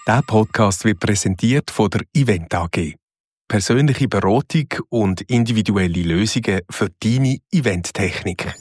Dieser Podcast wird präsentiert von der Event AG. Persönliche Beratung und individuelle Lösungen für deine Eventtechnik.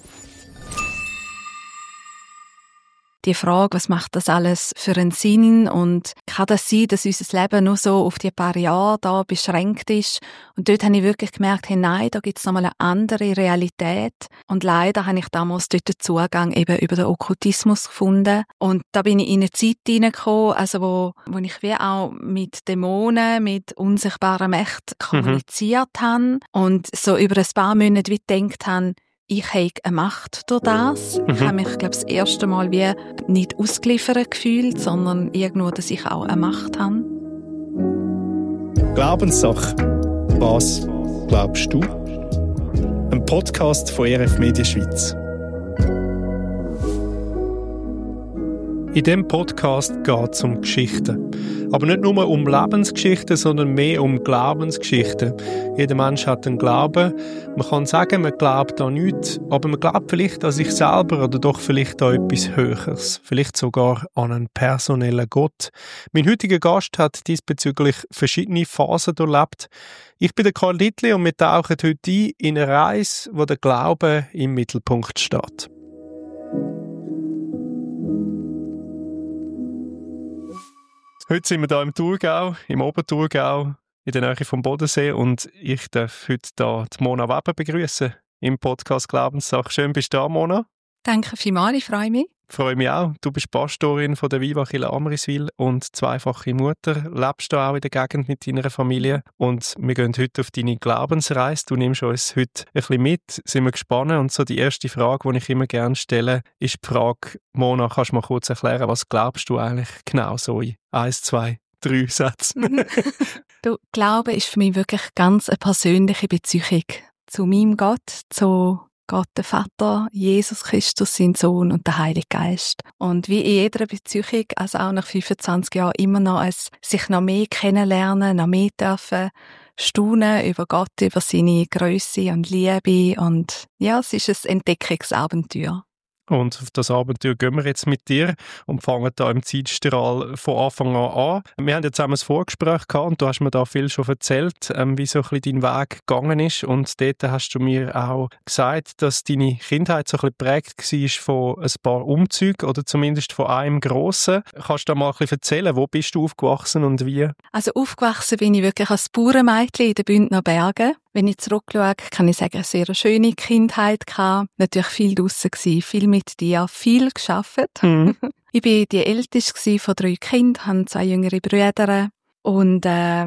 Die Frage, was macht das alles für einen Sinn und kann das sein, dass unser Leben nur so auf die paar Jahre da beschränkt ist? Und dort habe ich wirklich gemerkt, hey, nein, da gibt es nochmal eine andere Realität. Und leider habe ich damals dort den Zugang eben über den Okkultismus gefunden. Und da bin ich in eine Zeit hineingekommen, also wo ich wie auch mit Dämonen, mit unsichtbaren Mächten kommuniziert habe und so über ein paar Monate wie gedacht habe, ich habe eine Macht durch das. Ich habe mich, glaube ich, das erste Mal wie nicht ausgeliefert gefühlt, sondern irgendwo, dass ich auch eine Macht habe. Glaubenssache. Was glaubst du? Ein Podcast von RF Media Schweiz. In diesem Podcast geht es um Geschichten. Aber nicht nur um Lebensgeschichten, sondern mehr um Glaubensgeschichten. Jeder Mensch hat einen Glauben. Man kann sagen, man glaubt an nichts, aber man glaubt vielleicht an sich selber oder doch vielleicht an etwas Höheres. Vielleicht sogar an einen personellen Gott. Mein heutiger Gast hat diesbezüglich verschiedene Phasen durchlebt. Ich bin der Karl Littli und wir tauchen heute ein in eine Reise, wo der Glaube im Mittelpunkt steht. Heute sind wir hier im Thurgau, im Oberthurgau, in der Nähe vom Bodensee und ich darf heute hier die Mona Weber begrüßen im Podcast Glaubenssache. Schön, bist du da, Mona. Danke vielmals, ich freue mich. Freue mich auch. Du bist Pastorin von der Viva Kirche Amriswil und zweifache Mutter. Lebst du auch in der Gegend mit deiner Familie. Und wir gehen heute auf deine Glaubensreise. Du nimmst uns heute ein bisschen mit. Sind wir gespannt. Und so die erste Frage, die ich immer gerne stelle, ist die Frage, Mona, kannst du mal kurz erklären, was glaubst du eigentlich genau so in 1, 2, 3 Sätzen? Du, Glaube ist für mich wirklich ganz eine persönliche Beziehung zu meinem Gott, zu Gott, der Vater, Jesus Christus, sein Sohn und der Heilige Geist. Und wie in jeder Beziehung, also auch nach 25 Jahren, immer noch als sich noch mehr kennenlernen, noch mehr dürfen staunen über Gott, über seine Grösse und Liebe. Und ja, es ist ein Entdeckungsabenteuer. Und auf das Abenteuer gehen wir jetzt mit dir und fangen da im Zeitstrahl von Anfang an. Wir haben ja zusammen ein Vorgespräch gehabt und du hast mir da viel schon erzählt, wie so ein bisschen dein Weg gegangen ist. Und dort hast du mir auch gesagt, dass deine Kindheit so ein bisschen geprägt war von ein paar Umzügen oder zumindest von einem grossen. Kannst du da mal ein bisschen erzählen, wo bist du aufgewachsen und wie? Also aufgewachsen bin ich wirklich als Bauernmädchen in den Bündner Bergen. Wenn ich zurückschaue, kann ich sagen, eine sehr schöne Kindheit gehabt. Natürlich viel draussen gewesen, viel mit dir, viel gearbeitet. Ich war die älteste von 3 Kindern, habe 2 jüngere Brüder und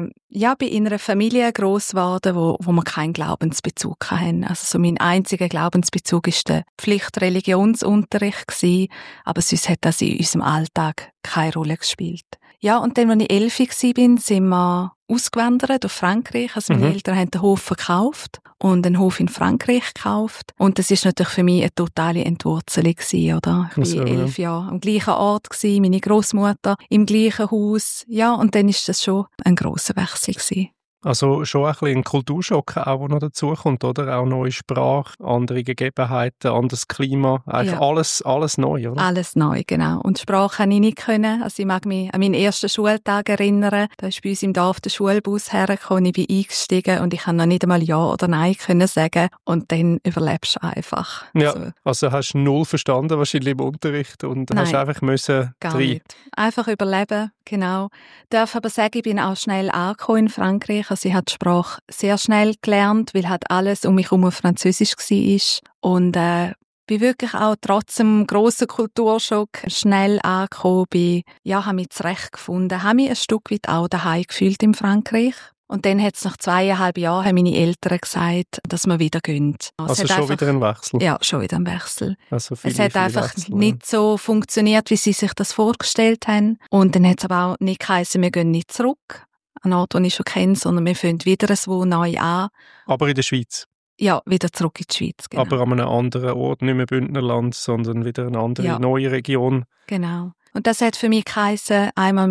bin in einer Familie gross geworden, wo wir keinen Glaubensbezug hatten. Also so mein einziger Glaubensbezug war der Pflichtreligionsunterricht gewesen, aber sonst hat das in unserem Alltag keine Rolle gespielt. Ja, und dann, als ich 11 war, sind wir ausgewandert auf Frankreich. Also meine Eltern haben den Hof verkauft und einen Hof in Frankreich gekauft. Und das ist natürlich für mich eine totale Entwurzelung gewesen, oder? Ich war 11 Jahre am gleichen Ort gewesen, meine Großmutter im gleichen Haus. Ja, und dann ist das schon ein grosser Wechsel gewesen. Also schon ein bisschen ein Kulturschock auch, der noch dazukommt, oder? Auch neue Sprache, andere Gegebenheiten, anderes Klima, eigentlich alles neu, oder? Alles neu, genau. Und Sprache kann ich nicht können. Also ich mag mich an meinen ersten Schultag erinnern. Da ist bei uns im Dorf der Schulbus hergekommen, ich bin eingestiegen und ich kann noch nicht einmal Ja oder Nein können sagen. Und dann überlebst du einfach. Ja, also hast du null verstanden wahrscheinlich im Unterricht und hast einfach müssen gar nicht. Einfach überleben, genau. Ich darf aber sagen, ich bin auch schnell angekommen in Frankreich. Also ich habe die Sprache sehr schnell gelernt, weil halt alles um mich herum Französisch war. Und bin wirklich auch trotz dem grossen Kulturschock schnell angekommen, habe mich zurechtgefunden, habe mich ein Stück weit auch daheim gefühlt in Frankreich. Und dann hat es nach 2,5 Jahren haben meine Eltern gesagt, dass wir wieder gehen. Also schon wieder ein Wechsel? Ja, schon wieder ein Wechsel. Also es hat einfach nicht so funktioniert, wie sie sich das vorgestellt haben. Und dann hat es aber auch nicht geheißen, wir gehen nicht zurück an einen Ort, den ich schon kenne, sondern wir fangen wieder so neu an. Aber in der Schweiz? Ja, wieder zurück in die Schweiz, genau. Aber an einem anderen Ort, nicht mehr Bündnerland, sondern wieder eine andere, neue Region. Genau. Und das hat für mich geheißen, einmal mehr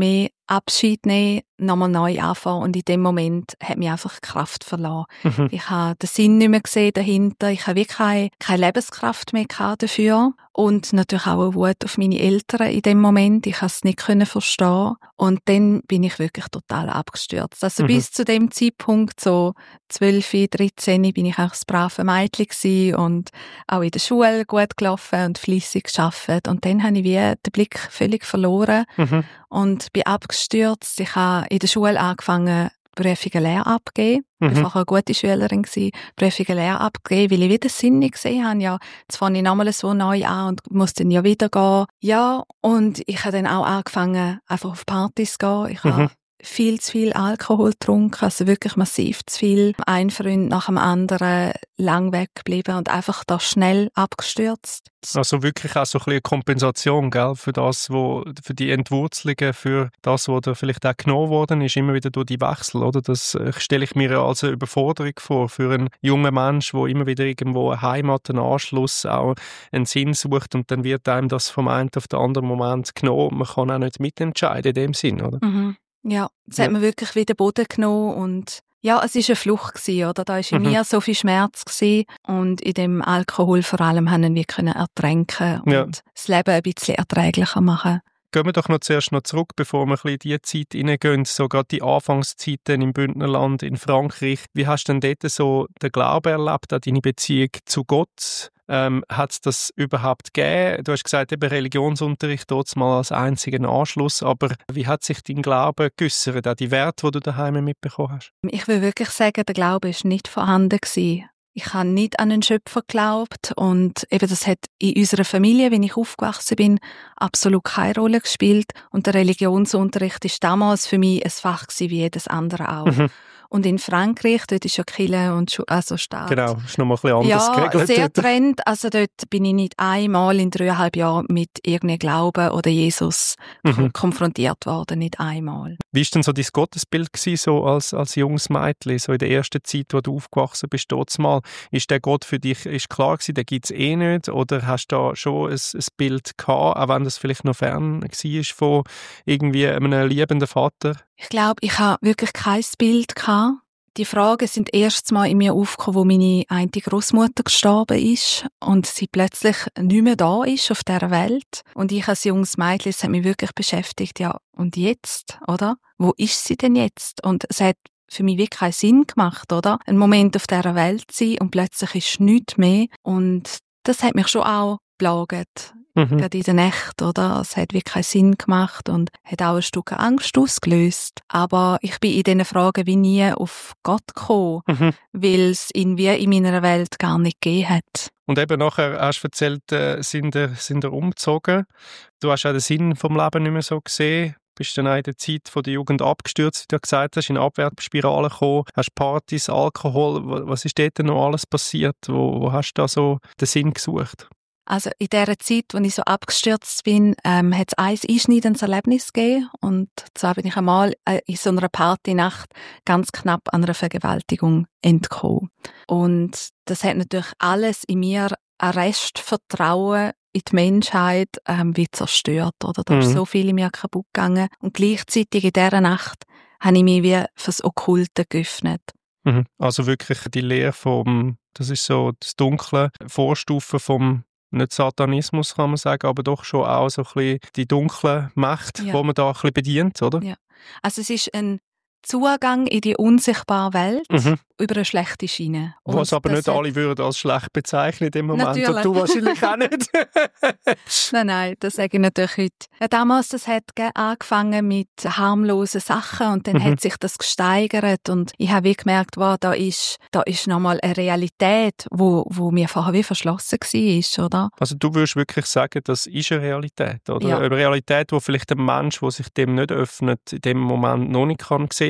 Abschied nehmen, nochmal neu anfangen und in dem Moment hat mich einfach die Kraft verloren. Ich habe den Sinn nicht mehr gesehen dahinter, ich habe wirklich keine Lebenskraft mehr gehabt dafür und natürlich auch eine Wut auf meine Eltern in dem Moment, ich konnte es nicht verstehen und dann bin ich wirklich total abgestürzt. Also bis zu dem Zeitpunkt, so 12, 13, bin ich auch das brave Mädchen gewesen und auch in der Schule gut gelaufen und fleissig gearbeitet und dann habe ich wie den Blick völlig verloren und bin abgestürzt. Ich habe in der Schule angefangen, Prüfungen Lehre abgeben. Ich war vorher eine gute Schülerin gewesen, Prüfungen Lehre abgeben, weil ich wieder Sinn nicht gesehen habe. Ja, jetzt fange ich nochmal so neu an und muss dann ja wieder gehen. Ja, und ich habe dann auch angefangen, einfach auf Partys zu gehen. Ich habe viel zu viel Alkohol getrunken, also wirklich massiv zu viel. Ein Freund nach dem anderen lang weggeblieben und einfach da schnell abgestürzt. Also wirklich auch so ein bisschen eine Kompensation, gell, für das, für die Entwurzelungen, für das, was da vielleicht auch genommen worden ist, immer wieder durch die Wechsel, oder? Das stelle ich mir ja als eine Überforderung vor für einen jungen Mensch, der immer wieder irgendwo eine Heimat, einen Anschluss, auch einen Sinn sucht und dann wird einem das vom einen auf den anderen Moment genommen. Man kann auch nicht mitentscheiden in dem Sinn, oder? Ja, das hat mir wirklich wieder Boden genommen und ja, es war eine Flucht gewesen, oder? Da war in mir so viel Schmerz gewesen und in dem Alkohol vor allem haben wir ertränken und das Leben ein bisschen erträglicher machen. Gehen wir doch noch zuerst zurück, bevor wir ein bisschen in die Zeit hineingehen, so gerade die Anfangszeiten im Bündnerland, in Frankreich. Wie hast du denn dort so den Glauben erlebt, an deine Beziehung zu Gott? Hat es das überhaupt gegeben? Du hast gesagt, eben Religionsunterricht dort mal als einzigen Anschluss, aber wie hat sich dein Glaube geäussert, auch die Werte, die du daheim mitbekommen hast? Ich will wirklich sagen, der Glaube war nicht vorhanden gewesen. Ich habe nicht an einen Schöpfer geglaubt und eben das hat in unserer Familie, wenn ich aufgewachsen bin, absolut keine Rolle gespielt und der Religionsunterricht ist damals für mich ein Fach gewesen, wie jedes andere auch. Und in Frankreich, dort ist ja Kirche und also Staat. Genau, ist noch mal ein bisschen anders geregelt. Ja, sehr getrennt. Also dort bin ich nicht einmal in 3,5 Jahren mit irgendeinem Glauben oder Jesus konfrontiert worden, nicht einmal. Wie war denn so dein Gottesbild gewesen, so als junges Mädchen, so in der ersten Zeit, wo du aufgewachsen bist, dort mal? Ist der Gott für dich ist klar gewesen, den gibt es eh nicht? Oder hast du da schon ein Bild gehabt, auch wenn das vielleicht noch fern war von irgendwie einem liebenden Vater? Ich glaube, ich habe wirklich kein Bild gehabt. Die Fragen sind erst mal in mir aufgekommen, wo meine eine Großmutter gestorben ist und sie plötzlich nicht mehr da ist auf dieser Welt. Und ich als junges Mädchen, es hat mich wirklich beschäftigt, ja, und jetzt, oder? Wo ist sie denn jetzt? Und es hat für mich wirklich keinen Sinn gemacht, oder? Einen Moment auf dieser Welt zu sein und plötzlich ist nichts mehr. Und das hat mich schon auch geplagt. Gerade in der Nacht, oder? Es hat wirklich keinen Sinn gemacht und hat auch ein Stück Angst ausgelöst. Aber ich bin in diesen Fragen wie nie auf Gott gekommen, weil es ihn wie in meiner Welt gar nicht gegeben hat. Und eben nachher hast du erzählt, sind ihr umgezogen. Du hast auch den Sinn vom Leben nicht mehr so gesehen. Bist dann auch in der Zeit von der Jugend abgestürzt, wie du gesagt hast, in eine Abwärtsspirale gekommen, hast Partys, Alkohol. Was ist dort noch alles passiert? Wo hast du da so den Sinn gesucht? Also in dieser Zeit, als ich so abgestürzt bin, hat es ein einschneidendes Erlebnis gegeben. Und zwar bin ich einmal in so einer Partynacht ganz knapp an einer Vergewaltigung entkommen. Und das hat natürlich alles in mir ein Restvertrauen in die Menschheit wie zerstört. Oder? Da ist so viel in mir kaputt gegangen. Und gleichzeitig in dieser Nacht habe ich mich wie fürs Okkulte geöffnet. Also wirklich die Lehre das ist so das dunkle Vorstufen vom nicht Satanismus, kann man sagen, aber doch schon auch so ein bisschen die dunkle Macht, die man da ein bisschen bedient, oder? Ja. Also es ist ein Zugang in die unsichtbare Welt über eine schlechte Schiene. Und was aber nicht alle würden als schlecht bezeichnen in dem Moment. Natürlich. Und du wahrscheinlich auch nicht. Nein, das sage ich natürlich heute. Ja, damals, das hat angefangen mit harmlosen Sachen und dann hat sich das gesteigert und ich habe gemerkt, wow, da ist nochmal eine Realität, wo mir vorher wie verschlossen war, oder? Also du würdest wirklich sagen, das ist eine Realität, oder? Ja. Eine Realität, wo vielleicht ein Mensch, der sich dem nicht öffnet, in dem Moment noch nicht kann sehen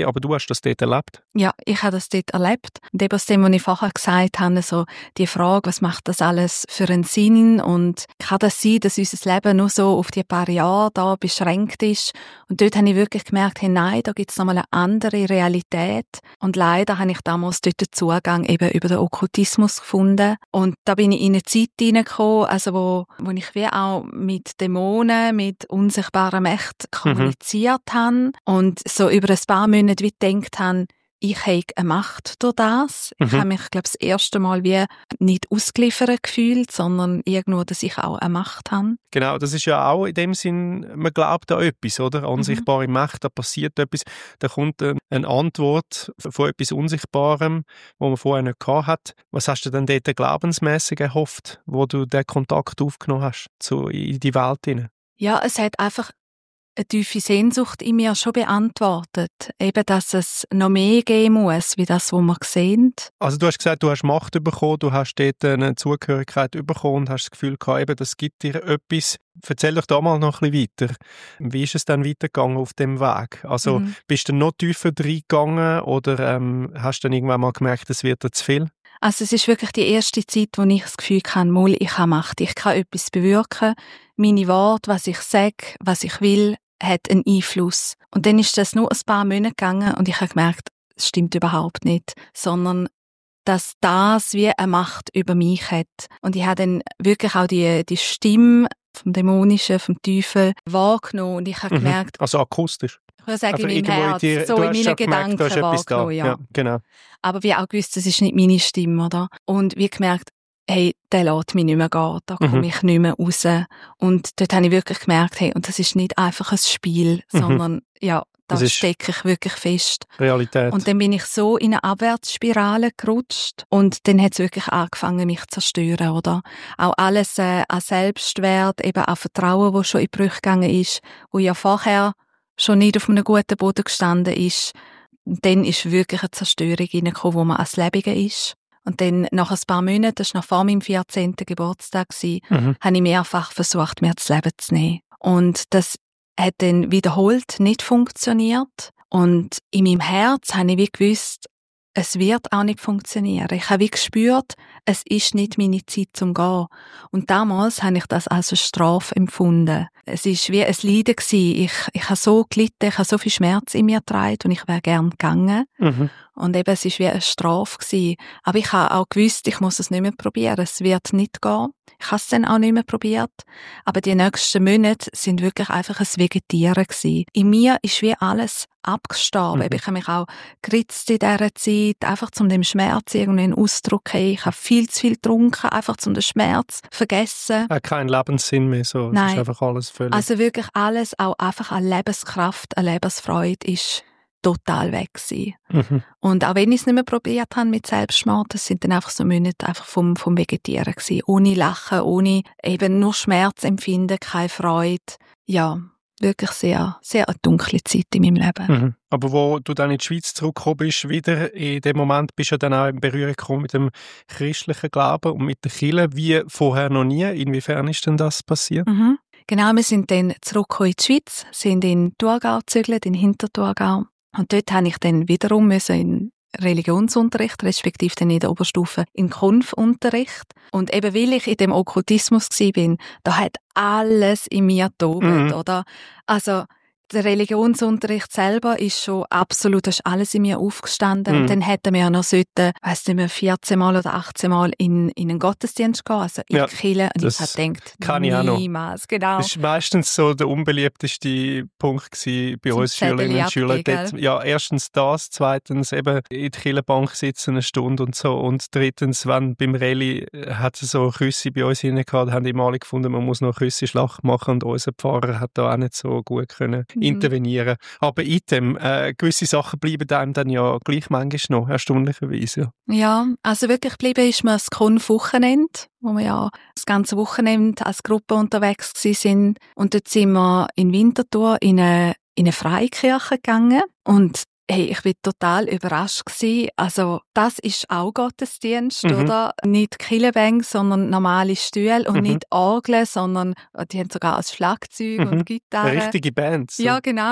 gesehen, aber du hast das dort erlebt. Ja, ich habe das dort erlebt. Und eben aus dem, was ich vorher gesagt habe, so die Frage, was macht das alles für einen Sinn und kann das sein, dass unser Leben nur so auf die paar Jahre da beschränkt ist? Und dort habe ich wirklich gemerkt, hey, nein, da gibt es nochmal eine andere Realität. Und leider habe ich damals dort den Zugang eben über den Okkultismus gefunden. Und da bin ich in eine Zeit hineingekommen, also wo ich wie auch mit Dämonen, mit unsichtbaren Mächten kommuniziert habe und so über ein paar Monate wie gedacht habe, ich habe eine Macht durch das. Ich habe mich, glaube ich, das erste Mal wie nicht ausgeliefert gefühlt, sondern irgendwo, dass ich auch eine Macht habe. Genau, das ist ja auch in dem Sinn, man glaubt an etwas, oder? Unsichtbare Macht, da passiert etwas, da kommt eine Antwort von etwas Unsichtbarem, wo man vorher nicht gehabt hat. Was hast du denn dort glaubensmässig erhofft, wo du den Kontakt aufgenommen hast in die Welt hinein? Ja, es hat einfach eine tiefe Sehnsucht in mir schon beantwortet. Eben, dass es noch mehr geben muss, wie das, was wir sehen. Also du hast gesagt, du hast Macht bekommen, du hast dort eine Zugehörigkeit bekommen und hast das Gefühl gehabt, eben, das gibt dir etwas. Erzähl doch da mal noch ein bisschen weiter. Wie ist es dann weitergegangen auf dem Weg? Also bist du noch tiefer reingegangen oder hast du dann irgendwann mal gemerkt, es wird dir zu viel? Also es ist wirklich die erste Zeit, wo ich das Gefühl habe, ich habe Macht, ich kann etwas bewirken. Meine Worte, was ich sage, was ich will, hat einen Einfluss. Und dann ist das nur ein paar Monate gegangen und ich habe gemerkt, es stimmt überhaupt nicht, sondern dass das wie eine Macht über mich hat. Und ich habe dann wirklich auch die Stimme vom Dämonischen, vom Teufel wahrgenommen und ich habe gemerkt... Also akustisch? Ich würde sagen, in meinem Herz, so in meinen Gedanken wahrgenommen, ja. Genau. Aber wie auch gewusst, das ist nicht meine Stimme, oder? Und wie gemerkt, hey, der lässt mich nicht mehr gehen, da komme ich nicht mehr raus. Und dort habe ich wirklich gemerkt, hey, und das ist nicht einfach ein Spiel, sondern, ja, da stecke ich wirklich fest. Realität. Und dann bin ich so in eine Abwärtsspirale gerutscht und dann hat es wirklich angefangen, mich zu zerstören, oder? Auch alles an Selbstwert, eben an Vertrauen, das schon in Brüche gegangen ist, wo ja vorher schon nicht auf einem guten Boden gestanden ist. Und dann ist wirklich eine Zerstörung reingekommen, wo man als Lebige ist. Und dann, nach ein paar Monaten, das war noch vor meinem 14. Geburtstag, habe ich mehrfach versucht, mir das Leben zu nehmen. Und das hat dann wiederholt nicht funktioniert. Und in meinem Herz habe ich wie gewusst, es wird auch nicht funktionieren. Ich habe wie gespürt, es ist nicht meine Zeit zum Gehen. Und damals habe ich das als eine Strafe empfunden. Es war wie ein Leiden gewesen. Ich habe so gelitten, ich habe so viel Schmerz in mir getragen und ich wäre gern gegangen. Und eben, es war wie eine Strafe gewesen. Aber ich habe auch gewusst, ich muss es nicht mehr probieren. Es wird nicht gehen. Ich habe es dann auch nicht mehr probiert. Aber die nächsten Monate sind wirklich einfach ein Vegetieren gewesen. In mir ist wie alles abgestorben. Ich habe mich auch geritzt in dieser Zeit, einfach um dem Schmerz irgendwie einen Ausdruck zu geben. Ich habe viel zu viel getrunken, einfach um den Schmerz zu vergessen. Kein Lebenssinn mehr, so. Nein. Es ist einfach alles völlig... Also wirklich alles, auch einfach eine Lebenskraft, eine Lebensfreude ist total weg gewesen. Und auch wenn ich es nicht mehr probiert habe mit Selbstmord, das sind dann einfach so Monate einfach vom Vegetieren gewesen. Ohne Lachen, ohne eben nur Schmerz empfinden, keine Freude. Ja, wirklich sehr, sehr eine dunkle Zeit in meinem Leben. Aber wo du dann in die Schweiz zurückgekommen bist, wieder in dem Moment bist du dann auch in Berührung gekommen mit dem christlichen Glauben und mit der Kirche, wie vorher noch nie. Inwiefern ist denn das passiert? Genau, wir sind dann zurückgekommen in die Schweiz, sind in Thurgau gezügelt, in Hinterthurgau. Und dort habe ich dann wiederum in Religionsunterricht, respektive dann in der Oberstufe in Konfunterricht. Und eben weil ich in dem Okkultismus war, da hat alles in mir tobt, oder? Also, der Religionsunterricht selber ist schon absolut, da ist alles in mir aufgestanden. Und dann hätten wir noch sollten, weiss nicht mehr, 14 Mal oder 18 Mal in einen Gottesdienst gehen, also in die Kirche. Und ich habe gedacht, niemals, genau. Das war meistens so der unbeliebteste Punkt gewesen bei uns Schülerinnen und Schülern. Ja, erstens das, zweitens eben in der Kirchenbank sitzen eine Stunde und so. Und drittens, wenn beim Rallye hat es so Küsse bei uns rein gehabt, haben die mal gefunden, man muss noch Küsse-Schlacht machen und unser Pfarrer hat da auch nicht so gut können intervenieren. Aber item, gewisse Sachen bleiben einem dann ja gleich manchmal noch, erstaunlicherweise. Ja, also wirklich geblieben ist mir das Konf-Wochenende, wo wir ja das ganze Wochenende als Gruppe unterwegs sind. Und dort sind wir in Winterthur in eine Freikirche gegangen. Und hey, ich war total überrascht gewesen. Also, das ist auch Gottesdienst, oder? Nicht Killebang, sondern normale Stühle und nicht Orgeln, sondern die haben sogar ein Schlagzeug und Gitarre. Richtige Bands. So. Ja, genau.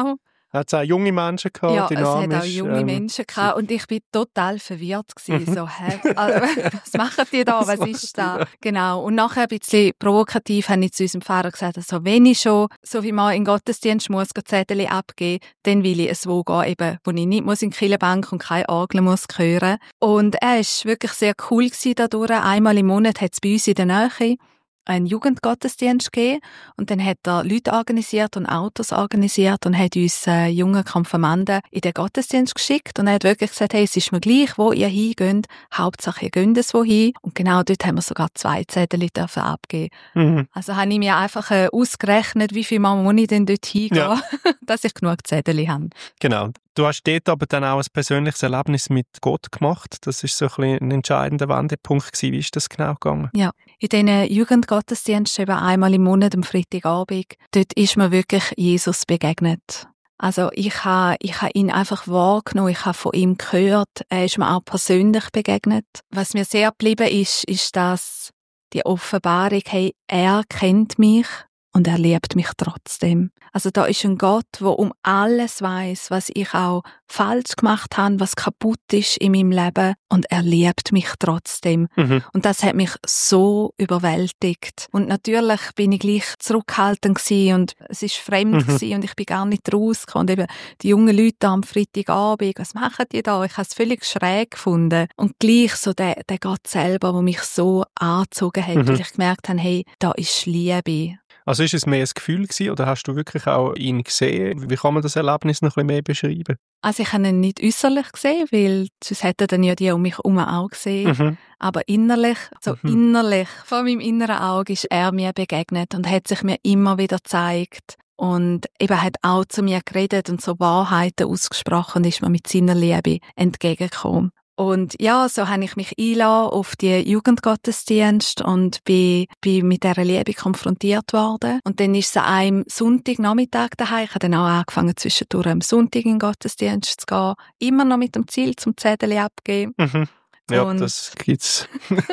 Hat es auch junge Menschen gehabt, ja, dynamisch? Es hat auch junge Menschen gehabt und ich bin total verwirrt gewesen. So, was machen die da? Was ist da? Genau. Und nachher ein bisschen provokativ habe ich zu unserem Pfarrer gesagt, also wenn ich schon, so wie man in den Gottesdienst muss, Zettel abgeben, dann will ich es wo gehen, eben, wo ich nicht muss in die Kirchenbank und keine Orgel muss hören. Und er war wirklich sehr cool gewesen dadurch. Einmal im Monat hat es bei uns in der Nähe einen Jugendgottesdienst gegeben und dann hat er Leute organisiert und Autos organisiert und hat uns junge Konfirmanden in den Gottesdienst geschickt und er hat wirklich gesagt, hey, es ist mir gleich, wo ihr hingeht, Hauptsache ihr geht es wohin und genau dort haben wir sogar 2 Zettel dürfen abgeben. Also habe ich mir einfach ausgerechnet, wie viel Mal muss ich denn dort hingehen, dass ich genug Zettel habe. Genau. Du hast dort aber dann auch ein persönliches Erlebnis mit Gott gemacht. Das ist so ein bisschen ein entscheidender Wendepunkt gewesen. Wie ist das genau gegangen? Ja, in diesen Jugendgottesdiensten eben einmal im Monat am Freitagabend, dort ist mir wirklich Jesus begegnet. Also ich habe ihn einfach wahrgenommen, ich habe von ihm gehört, er ist mir auch persönlich begegnet. Was mir sehr geblieben ist dass die Offenbarung, hey, er kennt mich und er liebt mich trotzdem. Also da ist ein Gott, der um alles weiss, was ich auch falsch gemacht habe, was kaputt ist in meinem Leben und er liebt mich trotzdem. Und das hat mich so überwältigt. Und natürlich bin ich gleich zurückhaltend gewesen und es ist fremd gewesen und ich bin gar nicht rausgekommen. Und eben die jungen Leute am Freitagabend, was machen die da? Ich habe es völlig schräg gefunden. Und gleich so der Gott selber, der mich so angezogen hat, weil ich gemerkt habe, hey, da ist Liebe. Also ist es mehr ein Gefühl gewesen, oder hast du wirklich auch ihn gesehen? Wie kann man das Erlebnis noch ein bisschen mehr beschreiben? Also ich habe ihn nicht äußerlich gesehen, weil sonst hätten dann ja die um mich herum auch gesehen. Aber innerlich, innerlich, vor meinem inneren Auge ist er mir begegnet und hat sich mir immer wieder gezeigt. Und eben hat auch zu mir geredet und so Wahrheiten ausgesprochen und ist mir mit seiner Liebe entgegengekommen. Und ja, so habe ich mich eingelassen auf die Jugendgottesdienste und bin mit dieser Liebe konfrontiert worden. Und dann ist es an einem Sonntagnachmittag daheim. Ich habe dann auch angefangen, zwischendurch am Sonntag in den Gottesdienst zu gehen. Immer noch mit dem Ziel, zum Zettel abgeben. Ja, und das gibt's.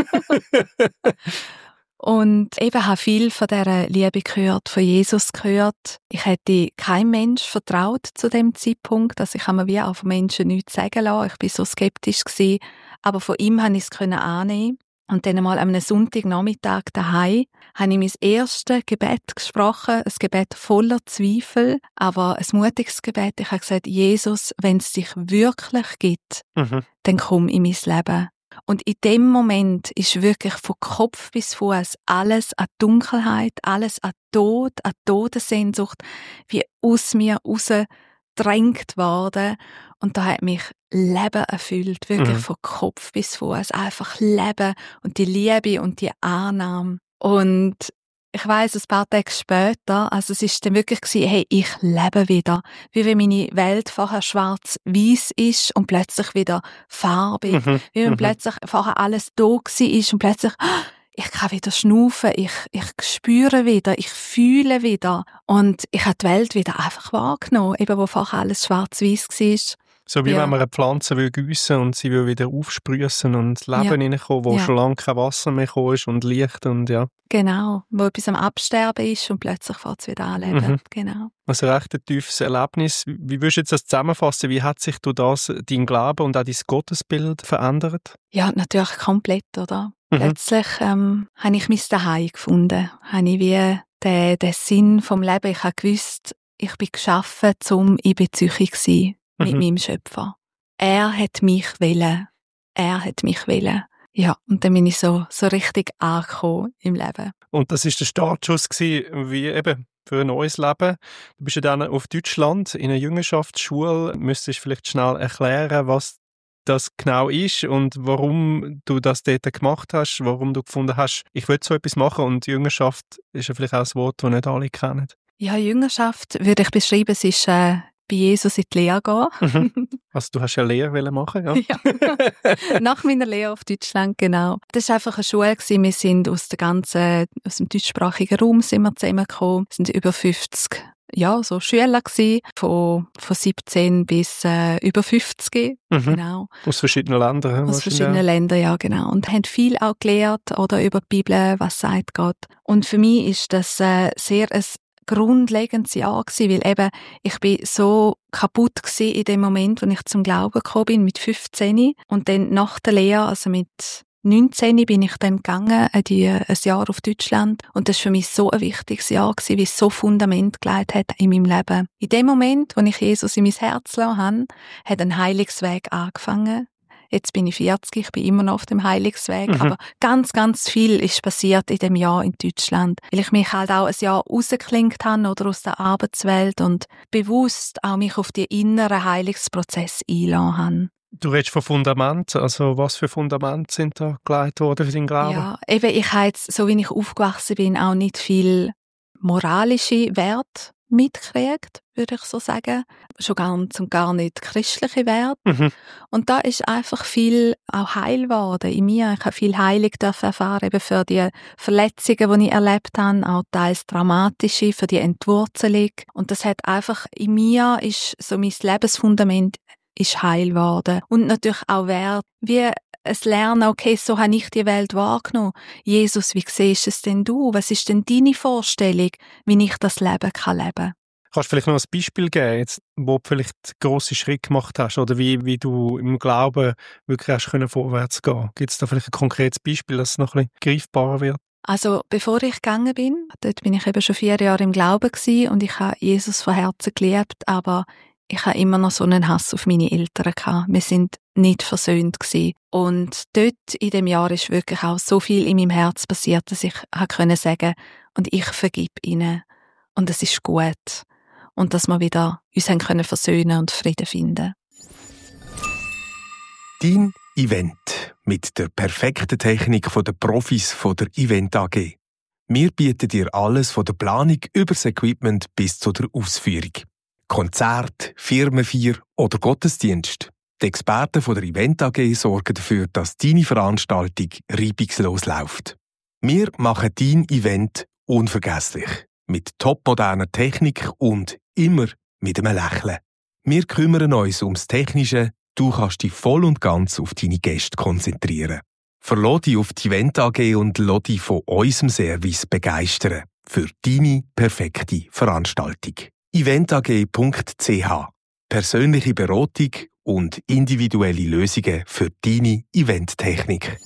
Und eben habe viel von dieser Liebe gehört, von Jesus gehört. Ich hätte keinem Mensch vertraut zu dem Zeitpunkt. Also ich habe mir wie auch von Menschen nichts sagen lassen. Ich war so skeptisch gewesen. Aber von ihm konnte ich es annehmen. Und dann einmal am Sonntagnachmittag daheim habe ich mein erstes Gebet gesprochen. Ein Gebet voller Zweifel, aber ein mutiges Gebet. Ich habe gesagt, Jesus, wenn es dich wirklich gibt, dann komm in mein Leben. Und in dem Moment ist wirklich von Kopf bis Fuß alles an Dunkelheit, alles an Tod, an Todessehnsucht, wie aus mir rausgedrängt worden. Und da hat mich Leben erfüllt, wirklich von Kopf bis Fuß, einfach Leben und die Liebe und die Annahme. Und ich weiss, ein paar Tage später, also es ist dann wirklich gewesen, hey, ich lebe wieder. Wie wenn meine Welt vorher schwarz-weiß ist und plötzlich wieder farbig. Wie wenn plötzlich vorher alles da war und plötzlich, ich kann wieder schnaufen, ich spüre wieder, ich fühle wieder. Und ich habe die Welt wieder einfach wahrgenommen, eben wo vorher alles schwarz-weiß war. So wie wenn man eine Pflanze gießen und sie will wieder aufsprießen und Leben reinkommen, wo schon lange kein Wasser mehr gekommen ist und Licht und ja. Genau, wo etwas am Absterben ist und plötzlich fängt es wieder an leben. Genau. Also recht ein tiefes Erlebnis. Wie würdest du jetzt das zusammenfassen? Wie hat sich durch das dein Glauben und auch dein Gottesbild verändert? Ja, natürlich komplett, oder? Plötzlich habe ich mein Zuhause gefunden. Habe ich wie den Sinn vom Leben. Ich habe gewusst, ich bin geschaffen, um in Beziehung zu sein mit meinem Schöpfer. Er hat mich wollen. Er hat mich wollen. Ja, und dann bin ich so richtig angekommen im Leben. Und das war der Startschuss gewesen, wie eben für ein neues Leben. Du bist ja dann auf Deutschland in einer Jüngerschaftsschule. Müsstest du vielleicht schnell erklären, was das genau ist und warum du das dort gemacht hast, warum du gefunden hast, ich will so etwas machen, und Jüngerschaft ist ja vielleicht auch ein Wort, das nicht alle kennen. Ja, Jüngerschaft würde ich beschreiben, es ist bei Jesus in die Lehre gehen. Also du hast ja Lehre machen, ja? Ja, nach meiner Lehre auf Deutschland, genau. Das war einfach eine Schule gewesen. Wir sind aus dem deutschsprachigen Raum sind wir zusammengekommen. Es sind über 50 so Schüler gewesen, von 17 bis über 50. Genau. Aus verschiedenen Ländern. Aus verschiedenen Ländern, ja, genau. Und haben viel auch gelernt oder über die Bibel, was sagt Gott. Und für mich ist das sehr ein grundlegendes Jahr gewesen, weil eben, ich bin so kaputt gewesen in dem Moment, wo ich zum Glauben gekommen bin, mit 15. Und dann nach der Lehre, also mit 19 bin ich dann gegangen, ein Jahr auf Deutschland. Und das war für mich so ein wichtiges Jahr gewesen, weil es so Fundament gelegt hat in meinem Leben. In dem Moment, wo ich Jesus in mein Herz gelassen habe, hat ein Heilungsweg angefangen. Jetzt bin ich 40, ich bin immer noch auf dem Heilungsweg, aber ganz, ganz viel ist passiert in dem Jahr in Deutschland, weil ich mich halt auch ein Jahr rausgeklingt habe oder aus der Arbeitswelt und bewusst auch mich auf die inneren Heilungsprozesse einlassen habe. Du redest von Fundamenten, also was für Fundamente sind da gelegt worden für deinen Glauben? Ja, eben, ich habe jetzt, so wie ich aufgewachsen bin, auch nicht viel moralische Werte mitgekriegt, würde ich so sagen. Schon ganz und gar nicht christliche Werte. Und da ist einfach viel auch heil geworden in mir. Ich habe viel Heilung erfahren, eben für die Verletzungen, die ich erlebt habe, auch teils dramatische, für die Entwurzelung. Und das hat einfach, in mir ist so mein Lebensfundament ist heil geworden. Und natürlich auch Wert, wie es Lernen, okay, so habe ich die Welt wahrgenommen. Jesus, wie siehst es denn du? Was ist denn deine Vorstellung, wie ich das Leben kann leben? Kannst du vielleicht noch ein Beispiel geben, jetzt, wo du vielleicht grosse Schritte gemacht hast oder wie du im Glauben wirklich hast können vorwärts gehen? Gibt es da vielleicht ein konkretes Beispiel, dass es noch ein bisschen greifbarer wird? Also, bevor ich gegangen bin, dort bin ich eben schon 4 Jahre im Glauben gewesen und ich habe Jesus von Herzen geliebt, aber ich habe immer noch so einen Hass auf meine Eltern gehabt. Wir sind nicht versöhnt gewesen. Und dort in dem Jahr ist wirklich auch so viel in meinem Herz passiert, dass ich sagen konnte, und ich vergib ihnen. Und es ist gut. Und dass wir wieder uns haben können versöhnen und Frieden finden. Dein Event mit der perfekten Technik der Profis von der Event AG. Wir bieten dir alles von der Planung über das Equipment bis zu der Ausführung. Konzert, Firmenfeier oder Gottesdienst. Die Experten von der Event AG sorgen dafür, dass deine Veranstaltung reibungslos läuft. Wir machen dein Event unvergesslich. Mit topmoderner Technik und immer mit einem Lächeln. Wir kümmern uns ums Technische, du kannst dich voll und ganz auf deine Gäste konzentrieren. Verlass dich auf die Event AG und lass dich von unserem Service begeistern. Für deine perfekte Veranstaltung. eventag.ch. Persönliche Beratung und individuelle Lösungen für deine Eventtechnik.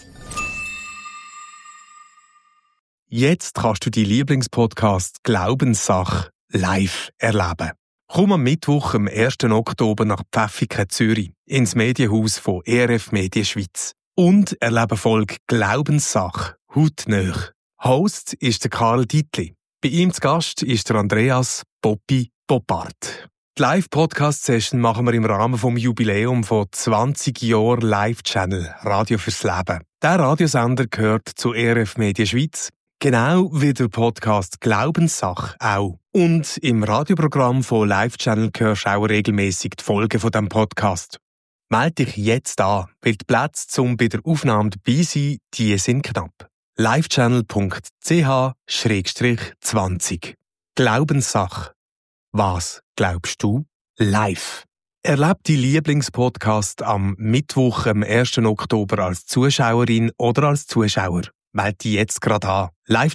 Jetzt kannst du die Lieblingspodcast Glaubenssache live erleben. Komm am Mittwoch, am 1. Oktober nach Pfäffiken, Zürich, ins Medienhaus von ERF Medien Schweiz und erlebe Folge Glaubenssache hautnah. Host ist der Karl Dietli. Bei ihm zu Gast ist der Andreas Poppi Poppart. Die Live-Podcast-Session machen wir im Rahmen vom Jubiläum von 20 Jahren Live-Channel Radio fürs Leben. Der Radiosender gehört zu ERF Medien Schweiz, genau wie der Podcast Glaubenssache auch. Und im Radioprogramm von Live-Channel hörst du auch regelmässig die Folgen von diesem Podcast. Melde dich jetzt an, weil die Plätze zum bei der Aufnahme dabei sein, die sind knapp. livechannel.ch/20. Glaubenssache. Was glaubst du? Live. Erlebe die Lieblingspodcast am Mittwoch, am 1. Oktober als Zuschauerin oder als Zuschauer. Melde dich jetzt gerade an.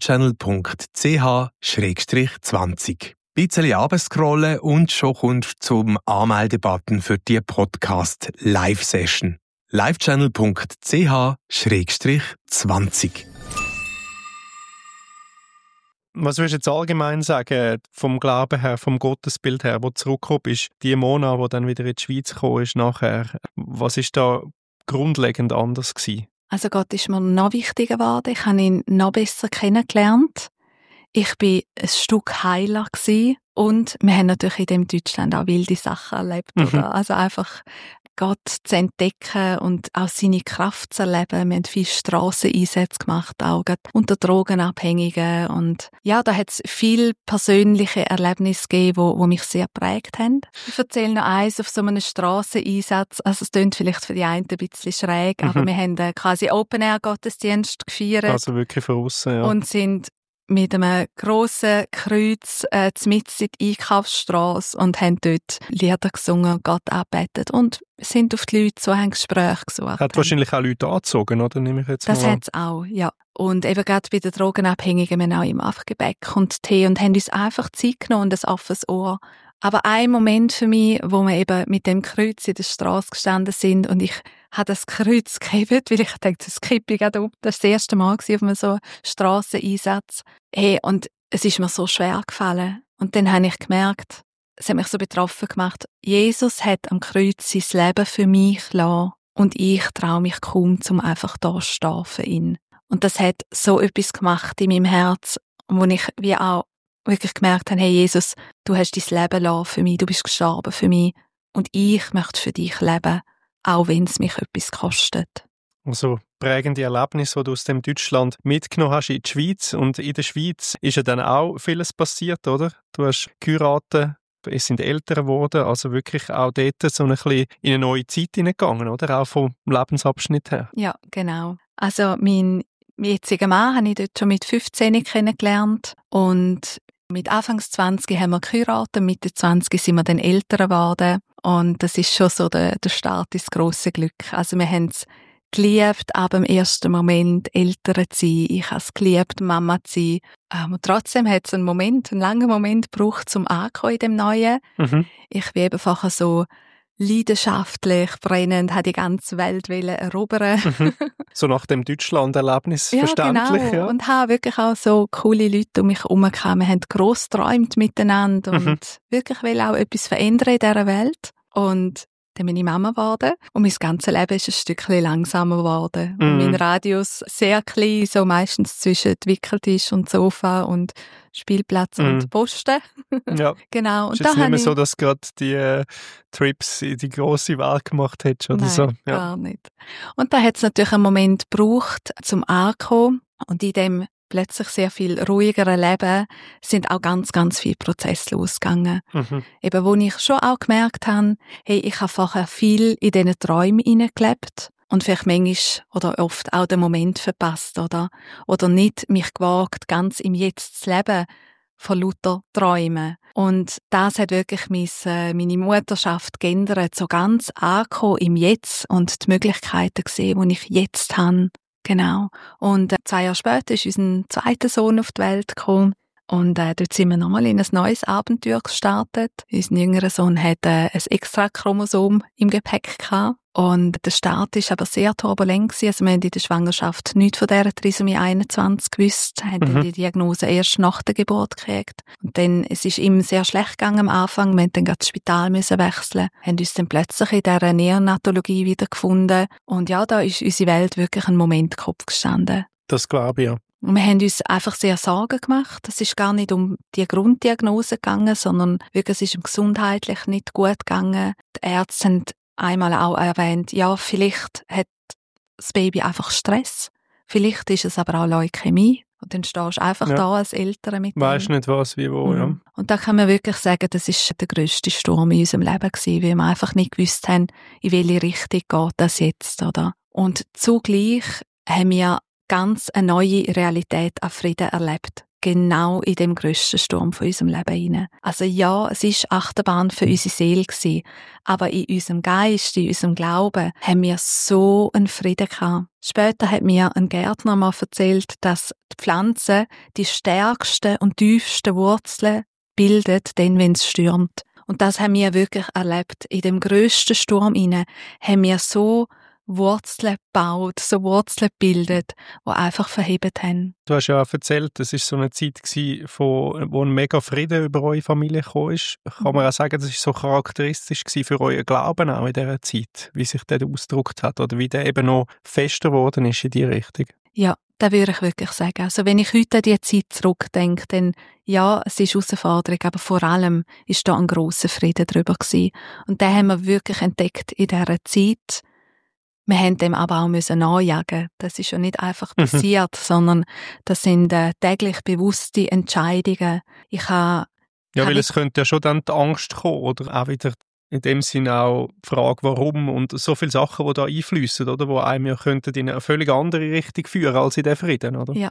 livechannel.ch/20. Bisschen runterscrollen und schon kommst du zum Anmeldebutton für die Podcast-Live-Session. livechannel.ch/20. Was würdest du jetzt allgemein sagen, vom Glauben her, vom Gottesbild her, wo du zurückgekommen bist, die Mona, die dann wieder in die Schweiz gekommen ist nachher, was ist da grundlegend anders gewesen? Also Gott ist mir noch wichtiger geworden. Ich habe ihn noch besser kennengelernt. Ich war ein Stück heiler gewesen. Und wir haben natürlich in dem Deutschland auch wilde Sachen erlebt. Oder? Also einfach Gott zu entdecken und auch seine Kraft zu erleben. Wir haben viele Strasseneinsätze gemacht, auch unter Drogenabhängigen. Und ja, da hat es viele persönliche Erlebnisse gegeben, die mich sehr geprägt haben. Ich erzähle noch eins auf so einem Strasseneinsatz. Also es klingt vielleicht für die einen ein bisschen schräg, aber wir haben quasi Open-Air-Gottesdienst gefeiert. Also wirklich von aussen, ja. Und sind mit einem grossen Kreuz mitten in die Einkaufsstrasse und haben dort Lieder gesungen und Gott angebetet und sind auf die Leute so, haben Gespräche gesucht. Hat wahrscheinlich auch Leute angezogen, oder? Nehme ich jetzt Das mal an. hat es auch, ja. Und eben gerade bei den Drogenabhängigen, wir haben auch immer einfach Gebäck und Tee und haben uns einfach Zeit genommen und ein offenes Ohr. Aber ein Moment für mich, wo wir eben mit dem Kreuz in der Straße gestanden sind und ich habe das Kreuz gehebt, weil ich dachte, das kippe ich gerade um. Das war das erste Mal auf einem so Strasseneinsatz. Hey, und es ist mir so schwer gefallen. Und dann habe ich gemerkt, es hat mich so betroffen gemacht, Jesus hat am Kreuz sein Leben für mich gelassen und ich traue mich kaum, zum einfach da zu stehen für ihn. Und das hat so etwas gemacht in meinem Herz, wo ich wie auch wirklich gemerkt habe, hey Jesus, du hast dein Leben gelassen für mich, du bist gestorben für mich und ich möchte für dich leben, auch wenn es mich etwas kostet. Also prägende Erlebnisse, die du aus dem Deutschland mitgenommen hast in die Schweiz. Und in der Schweiz ist ja dann auch vieles passiert, oder? Du hast geheiratet, es sind Eltern geworden, also wirklich auch dort so ein bisschen in eine neue Zeit hineingegangen, oder? Auch vom Lebensabschnitt her. Ja, genau. Also mein jetziger Mann habe ich dort schon mit 15 kennengelernt und mit Anfangs 20 haben wir geheiratet, Mitte 20 sind wir dann Eltern geworden und das ist schon so der Start ins grosse Glück. Also wir haben es geliebt, ab dem ersten Moment Eltern zu sein. Ich habe es geliebt, Mama zu sein. Und trotzdem hat es einen langen Moment gebraucht, zum Ankommen in dem Neuen. Mhm. Ich bin eben vorher so leidenschaftlich, brennend, habe die ganze Welt erobern. Mhm. So nach dem Deutschland-Erlebnis, Ja, verständlich. genau. Ja. Und habe wirklich auch so coole Leute um mich herum gehabt. Wir haben gross geträumt miteinander und wirklich will auch etwas verändern in dieser Welt. Und dann bin ich Mama geworden und mein ganzes Leben ist ein Stückchen langsamer geworden. Und mein Radius sehr klein, so meistens zwischen Wickeltisch und Sofa und Spielplatz und Posten. Ja. Genau. Und Ist jetzt da nicht mehr ich so, dass du gerade die Trips in die grosse Welt gemacht hättest oder Nein, so. Ja. gar nicht. Und da hat es natürlich einen Moment gebraucht, zum Ankommen. Und in dem plötzlich sehr viel ruhigeren Leben sind auch ganz, ganz viele Prozesse losgegangen. Eben, wo ich schon auch gemerkt habe, hey, ich habe vorher viel in diesen Träumen hineingelebt und vielleicht manchmal oder oft auch den Moment verpasst, oder nicht mich gewagt, ganz im Jetzt zu leben, von lauter Träumen. Und das hat wirklich meine Mutterschaft geändert, so ganz angekommen im Jetzt und die Möglichkeiten gesehen, die ich jetzt habe. Genau. Und 2 Jahre später ist unser zweiter Sohn auf die Welt gekommen. Und dort sind wir nochmal in ein neues Abenteuer gestartet. Unser jüngerer Sohn hat ein extra Chromosom im Gepäck gehabt. Und der Start war aber sehr turbulent gewesen. Also wir haben in der Schwangerschaft nichts von dieser Trisomie 21 gewusst, haben dann die Diagnose erst nach der Geburt gekriegt. Und dann, es ist ihm sehr schlecht gegangen am Anfang. Wir mussten dann gerade das Spital wechseln, haben uns dann plötzlich in dieser Neonatologie wiedergefunden. Und ja, da ist unsere Welt wirklich ein Moment Kopf gestanden. Das glaube ich, ja. Und wir haben uns einfach sehr Sorgen gemacht. Es ist gar nicht um die Grunddiagnose gegangen, sondern wirklich, es ist ihm gesundheitlich nicht gut gegangen. Die Ärzte haben einmal auch erwähnt, ja, vielleicht hat das Baby einfach Stress. Vielleicht ist es aber auch Leukämie. Und dann stehst du einfach da als Eltern mit dem. Weisst nicht was, wie, wo, ja. Und da kann man wirklich sagen, das ist der grösste Sturm in unserem Leben gewesen, weil wir einfach nicht gewusst haben, in welche Richtung geht das jetzt, oder? Und zugleich haben wir ganz eine neue Realität an Frieden erlebt. Genau in dem grössten Sturm von unserem Leben hinein. Also ja, es ist Achterbahn für unsere Seele gewesen, aber in unserem Geist, in unserem Glauben, haben wir so einen Frieden gehabt. Später hat mir ein Gärtner mal erzählt, dass die Pflanze die stärksten und tiefsten Wurzeln bildet, dann, wenn es stürmt. Und das haben wir wirklich erlebt. In dem grössten Sturm hinein haben wir so Wurzeln gebaut, so Wurzeln gebildet, die einfach verhebt haben. Du hast ja auch erzählt, es war so eine Zeit gewesen, wo ein mega Frieden über eure Familie gekommen ist. Kann man auch sagen, das war so charakteristisch gewesen für euren Glauben auch in dieser Zeit, wie sich der ausgedrückt hat oder wie der eben noch fester geworden ist in die Richtung? Ja, das würde ich wirklich sagen. Also wenn ich heute an diese Zeit zurückdenke, dann ja, es ist Herausforderung, aber vor allem ist da ein grosser Frieden drüber gewesen. Und den haben wir wirklich entdeckt in dieser Zeit. Wir haben dem aber auch nachjagen. Das ist ja nicht einfach passiert, sondern das sind täglich bewusste Entscheidungen. Weil es könnte ja schon dann die Angst kommen, oder auch wieder in dem Sinne auch die Frage, warum und so viele Sachen, die da einfließen, oder, die einem ja könnten in eine völlig andere Richtung führen als in den Frieden, oder? Ja,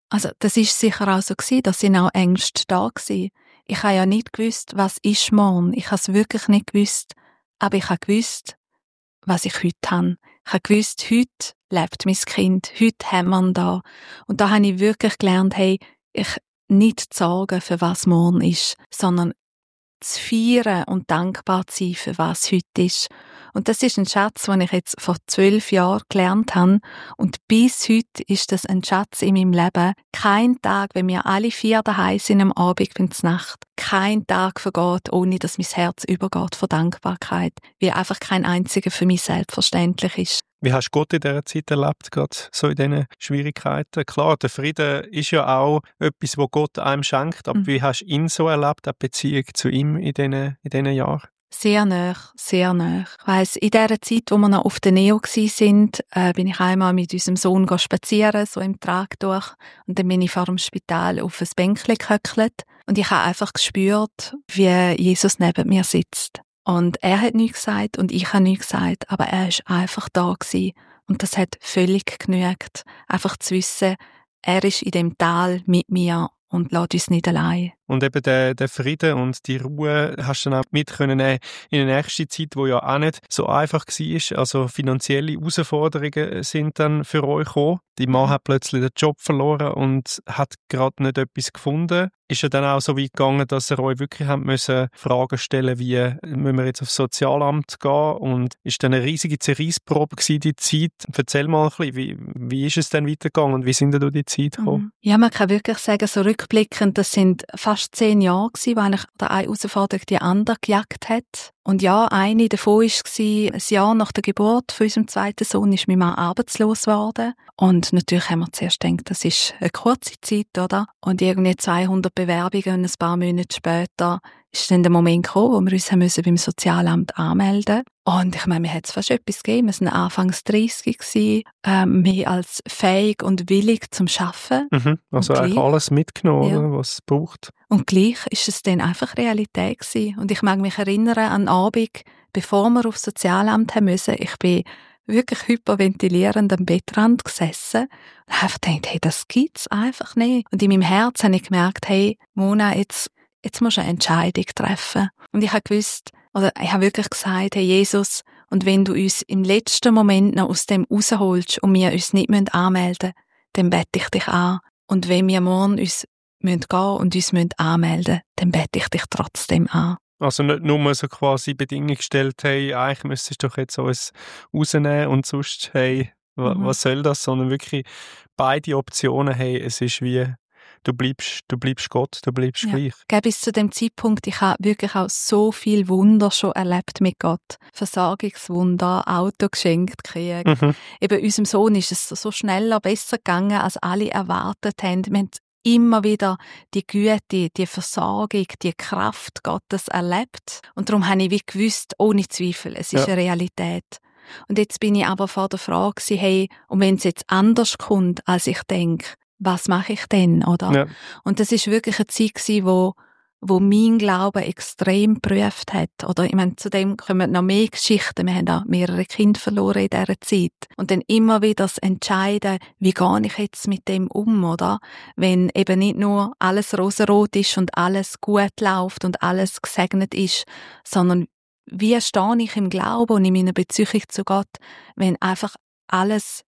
Also das ist sicher auch so gewesen, dass sind auch Ängste da gewesen. Ich habe ja nicht gewusst, was ist morgen. Ich habe es wirklich nicht gewusst. Aber ich habe gewusst, was ich heute habe. Ich habe gewusst, heute lebt mein Kind, heute haben wir ihn da. Und da habe ich wirklich gelernt, hey, ich nicht zu sorgen, für was morgen ist, sondern zu feiern und dankbar zu sein, für was heute ist. Und das ist ein Schatz, den ich jetzt vor 12 Jahren gelernt habe. Und bis heute ist das ein Schatz in meinem Leben. Kein Tag, wenn wir alle 4 daheim sind am Abend bis Nacht, kein Tag vergeht, ohne dass mein Herz übergeht vor Dankbarkeit. Weil einfach kein einziger für mich selbstverständlich ist. Wie hast du Gott in dieser Zeit erlebt, gerade so in diesen Schwierigkeiten? Klar, der Frieden ist ja auch etwas, was Gott einem schenkt, aber wie hast du ihn so erlebt, eine Beziehung zu ihm in diesen Jahren? Sehr nah, sehr nah. Ich weiss, in dieser Zeit, wo wir noch auf der Neo waren, bin ich einmal mit unserem Sohn spazieren, so im Tragtuch. Und dann bin ich vor dem Spital auf ein Bänkchen gehöckelt. Und ich habe einfach gespürt, wie Jesus neben mir sitzt. Und er hat nichts gesagt und ich habe nichts gesagt, aber er ist einfach da gewesen. Und das hat völlig genügt. Einfach zu wissen, er ist in dem Tal mit mir und lässt uns nicht allein. Und eben der Frieden und die Ruhe hast du dann auch mit können nehmen in der nächsten Zeit, wo ja auch nicht so einfach war. Also finanzielle Herausforderungen sind dann für euch gekommen. Die Mann hat plötzlich den Job verloren und hat gerade nicht etwas gefunden. Ist er dann auch so weit gegangen, dass er euch wirklich haben müssen Fragen stellen, wie müssen wir jetzt aufs Sozialamt gehen? Und ist dann eine riesige Zerreissprobe gewesen, die Zeit? Erzähl mal ein bisschen, wie ist es dann weitergegangen und wie sind ihr durch die Zeit gekommen? Ja, man kann wirklich sagen, so rückblickend, das sind fast 10 Jahre gewesen, wo eigentlich der eine Herausforderung die andere gejagt hat. Und ja, eine davon war, ein Jahr nach der Geburt von unserem zweiten Sohn ist mein Mann arbeitslos geworden. Und natürlich haben wir zuerst gedacht, das ist eine kurze Zeit, oder? Und irgendwie 200 Bewerbungen und ein paar Monate später ist dann der Moment gekommen, wo wir uns beim Sozialamt anmelden mussten. Und ich meine, mir hat es fast etwas gegeben. Wir waren anfangs 30 gewesen, mehr als fähig und willig zum Arbeiten. Also eigentlich alles mitgenommen, ja, oder, was es braucht. Und gleich ist es dann einfach Realität gewesen. Und ich mag mich erinnern an einen Abend, bevor wir aufs Sozialamt haben müssen. Ich bin wirklich hyperventilierend am Bettrand gesessen und habe einfach gedacht, hey, das gibt's einfach nicht. Und in meinem Herz habe ich gemerkt, hey, Mona, jetzt musst du eine Entscheidung treffen. Und ich habe gewusst, oder ich habe wirklich gesagt, hey Jesus, und wenn du uns im letzten Moment noch aus dem rausholst und wir uns nicht anmelden müssen, dann bete ich dich an. Und wenn wir morgen uns gehen und uns anmelden müssen, dann bete ich dich trotzdem an. Also nicht nur so quasi Bedingungen gestellt, hey, eigentlich müsstest du doch jetzt alles rausnehmen und sonst, hey, was soll das? Sondern wirklich beide Optionen, hey, es ist wie, du bleibst Gott, du bleibst gleich. Bis zu dem Zeitpunkt, ich habe wirklich auch so viel Wunder schon erlebt mit Gott. Versorgungswunder, Auto geschenkt gekriegt. Eben unserem Sohn ist es so schneller, besser gegangen, als alle erwartet haben. Wir haben immer wieder die Güte, die Versorgung, die Kraft Gottes erlebt. Und darum habe ich wie gewusst, ohne Zweifel, es ist eine Realität. Und jetzt bin ich aber vor der Frage, hey, und wenn es jetzt anders kommt, als ich denke, was mache ich denn, oder? Ja. Und das ist wirklich eine Zeit gewesen, wo mein Glaube extrem geprüft hat. Oder ich meine, zu dem kommen noch mehr Geschichten. Wir haben auch mehrere Kinder verloren in dieser Zeit. Und dann immer wieder das Entscheiden, wie gehe ich jetzt mit dem um, oder? Wenn eben nicht nur alles rosarot ist und alles gut läuft und alles gesegnet ist, sondern wie stehe ich im Glauben und in meiner Beziehung zu Gott, wenn einfach alles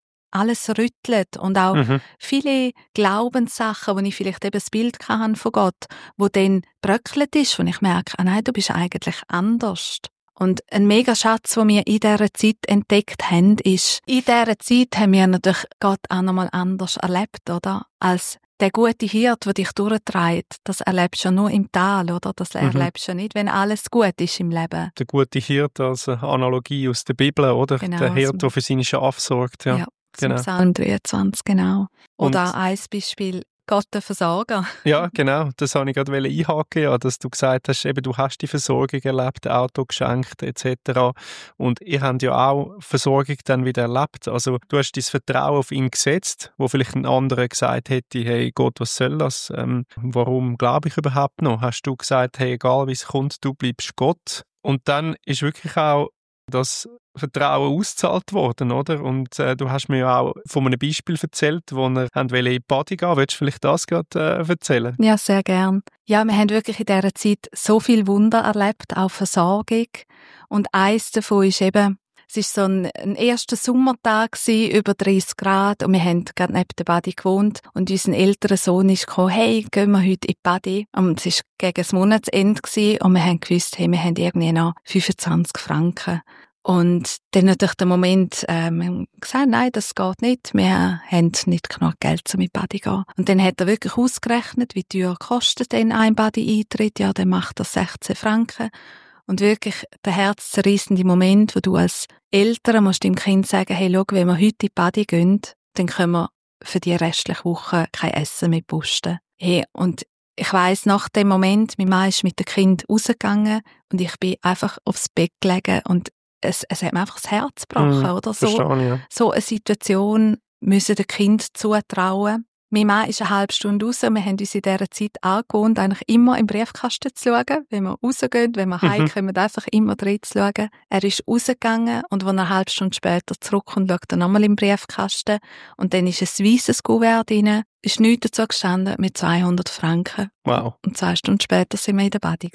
rüttelt und auch viele Glaubenssachen, wo ich vielleicht eben das Bild hatte von Gott, wo dann bröckelt ist, wo ich merke, nein, du bist eigentlich anders. Und ein mega Schatz, den wir in dieser Zeit entdeckt haben, ist, in dieser Zeit haben wir natürlich Gott auch nochmal anders erlebt, oder? Als der gute Hirt, der dich durchtreibt, das erlebst du ja nur im Tal, oder? Das erlebst du ja nicht, wenn alles gut ist im Leben. Der gute Hirt als Analogie aus der Bibel, oder? Genau, der Hirt, der für seine Schafe sorgt, ja. Genau. Psalm 23, genau. Oder ein Beispiel, Gott der Versorger. Ja, genau. Das wollte ich gerade einhaken, ja, dass du gesagt hast, eben, du hast die Versorgung erlebt, Auto geschenkt etc. Und ihr habt ja auch Versorgung dann wieder erlebt. Also du hast dein Vertrauen auf ihn gesetzt, wo vielleicht ein anderer gesagt hätte, hey Gott, was soll das? Warum glaube ich überhaupt noch? Hast du gesagt, hey, egal wie es kommt, du bleibst Gott. Und dann ist wirklich auch das Vertrauen ausgezahlt worden, oder? Und du hast mir ja auch von einem Beispiel erzählt, wo ihr in die Body gehen. Willst du vielleicht das gerade erzählen? Ja, sehr gern. Ja, wir haben wirklich in dieser Zeit so viel Wunder erlebt, auch Versorgung. Und eins davon ist eben, es war so ein erster Sommertag gewesen, über 30 Grad, und wir haben gerade neben der Badi gewohnt. Und unser älterer Sohn ist gekommen, hey, gehen wir heute in die Badi. Und es war gegen das Monatsende gewesen, und wir haben gewusst, hey, wir haben irgendwie noch 25 Franken. Und dann natürlich der Moment, wir haben gesagt, nein, das geht nicht, wir haben nicht genug Geld, um in die Badi zu gehen. Und dann hat er wirklich ausgerechnet, wie teuer kostet denn ein Badi-Eintritt. Ja, dann macht das 16 Franken. Und wirklich der herzzerreissende Moment, wo du als Eltern musst deinem Kind sagen, hey, schau, wenn wir heute in die Badi gehen, dann können wir für die restliche Woche kein Essen mehr posten. Hey, und ich weiss, nach dem Moment, mein Mann ist mit dem Kind rausgegangen und ich bin einfach aufs Bett gelegen und es hat mir einfach das Herz gebrochen, oder? So eine Situation müssen dem Kind zutrauen. Mein Mann ist eine halbe Stunde raus und wir haben uns in dieser Zeit angewohnt, eigentlich immer im Briefkasten zu schauen. Wenn wir rausgehen, wenn wir heimkommen, einfach immer drin zu schauen. Er ist rausgegangen und als er eine halbe Stunde später zurückkommt, schaut er nochmal im Briefkasten und dann ist ein weisses Kuvert drin, ist nichts dazu gestanden, mit 200 Franken. Wow. Und 2 Stunden später sind wir in der Badi.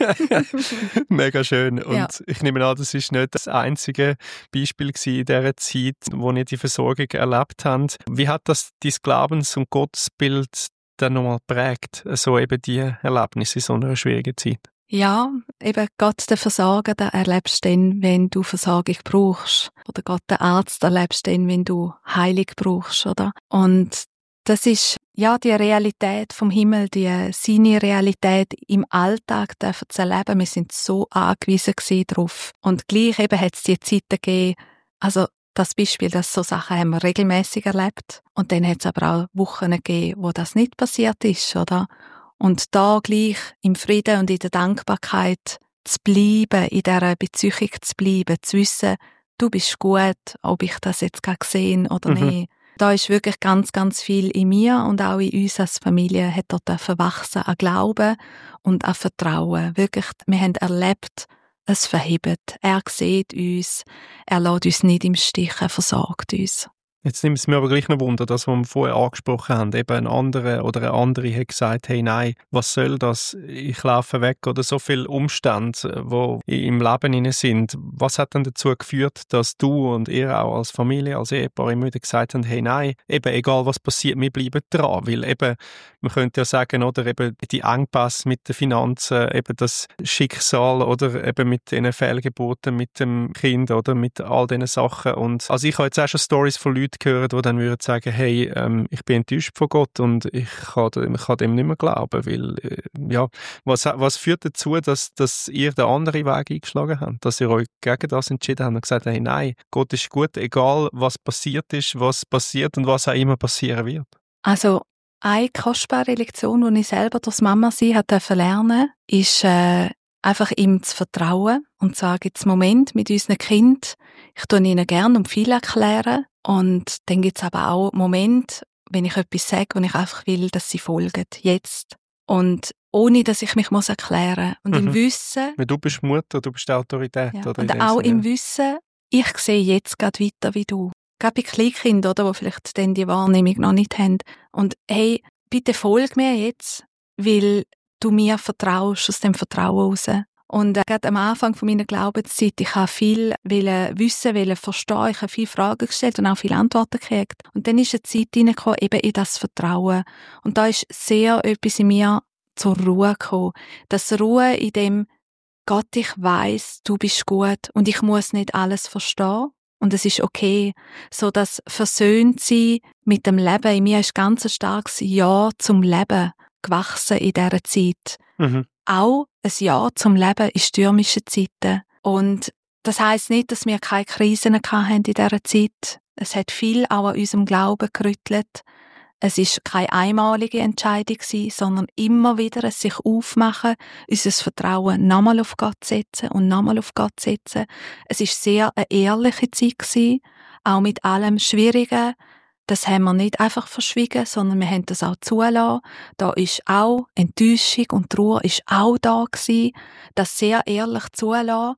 Mega schön. Und ja. Ich nehme an, das ist nicht das einzige Beispiel in dieser Zeit, wo ihr die Versorgung erlebt habt. Wie hat das dein Glaubens- und Gottesbild dann nochmal geprägt, so eben die Erlebnisse in so einer schwierigen Zeit? Ja, eben Gott, der Versorger, den erlebst du dann, wenn du Versorgung brauchst. Oder Gott, der Arzt, erlebst du dann, wenn du Heilung brauchst, oder? Und das ist, ja, die Realität vom Himmel, seine Realität im Alltag dürfen zu erleben. Wir sind so angewiesen darauf. Und gleich eben hat es die Zeiten gegeben, also das Beispiel, dass so Sachen haben wir regelmäßig erlebt. Und dann hat es aber auch Wochen gegeben, wo das nicht passiert ist, oder? Und da gleich im Frieden und in der Dankbarkeit zu bleiben, in dieser Beziehung zu bleiben, zu wissen, du bist gut, ob ich das jetzt gerade gesehen oder nicht. Da ist wirklich ganz, ganz viel in mir und auch in uns als Familie hat dort wachsen an Glauben und an Vertrauen. Wirklich, wir haben erlebt, es verhebt. Er sieht uns, er lässt uns nicht im Stich, er versorgt uns. Jetzt nimmt es mir aber gleich noch Wunder, das, was wir vorher angesprochen haben. Eben ein anderer oder eine andere hat gesagt, hey, nein, was soll das? Ich laufe weg. Oder so viele Umstände, die im Leben hinein sind. Was hat denn dazu geführt, dass du und ihr auch als Familie, als Ehepaar immer wieder gesagt haben, hey, nein, eben egal was passiert, wir bleiben dran. Weil eben, man könnte ja sagen, oder eben die Engpässe mit den Finanzen, eben das Schicksal oder eben mit den Fehlgeburten mit dem Kind oder mit all diesen Sachen. Und also ich habe jetzt auch schon Stories von Leuten gehört, die dann würden sagen, hey, ich bin enttäuscht von Gott und ich kann dem nicht mehr glauben, weil, ja, was führt dazu, dass ihr den anderen Weg eingeschlagen habt, dass ihr euch gegen das entschieden habt und gesagt habt, hey, nein, Gott ist gut, egal was passiert ist, was passiert und was auch immer passieren wird? Also, eine kostbare Lektion, die ich selber durch Mama-Sein lernen durfte, ist, einfach ihm zu vertrauen und zu sagen, jetzt Moment mit unseren Kindern, ich tue ihnen gerne und viel erklären. Und dann gibt es aber auch Momente, wenn ich etwas sage, wo ich einfach will, dass sie folgen. Jetzt. Und ohne, dass ich mich erklären muss. Und im Wissen... Weil du bist Mutter, du bist die Autorität. Ja. Oder und auch im Wissen, ich sehe jetzt gerade weiter wie du. Gerade bei Kleinkindern, oder, die vielleicht dann die Wahrnehmung noch nicht haben. Und hey, bitte folg mir jetzt, weil du mir vertraust, aus dem Vertrauen raus. Und gerade am Anfang von meiner Glaubenszeit, ich habe viel wissen, verstehen, ich habe viele Fragen gestellt und auch viele Antworten gekriegt. Und dann ist eine Zeit hineingekommen, eben in das Vertrauen. Und da ist sehr etwas in mir zur Ruhe gekommen. Das Ruhe in dem, Gott, ich weiss, du bist gut und ich muss nicht alles verstehen. Und es ist okay. So das Versöhntsein mit dem Leben. In mir ist ganz ein starkes Ja zum Leben gewachsen in dieser Zeit. Auch ein Ja zum Leben in stürmischen Zeiten. Und das heisst nicht, dass wir keine Krisen hatten in dieser Zeit. Es hat viel auch an unserem Glauben gerüttelt. Es ist keine einmalige Entscheidung gewesen, sondern immer wieder es sich aufmachen, unser Vertrauen nochmal auf Gott setzen und nochmal auf Gott setzen. Es ist sehr eine ehrliche Zeit gewesen, auch mit allem Schwierigen. Das haben wir nicht einfach verschwiegen, sondern wir haben das auch zulassen. Da ist auch Enttäuschung und Trauer ist auch da gewesen. Das sehr ehrlich zulassen,